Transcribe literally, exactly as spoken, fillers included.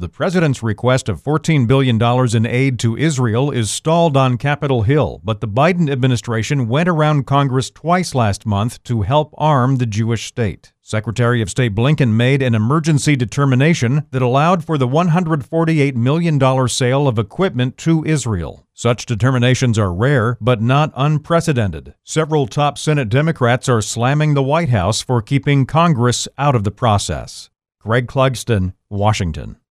The president's request of fourteen billion dollars in aid to Israel is stalled on Capitol Hill, but the Biden administration went around Congress twice last month to help arm the Jewish state. Secretary of State Blinken made an emergency determination that allowed for the one hundred forty-eight million dollars sale of equipment to Israel. Such determinations are rare, but not unprecedented. Several top Senate Democrats are slamming the White House for keeping Congress out of the process. Greg Clugston, Washington.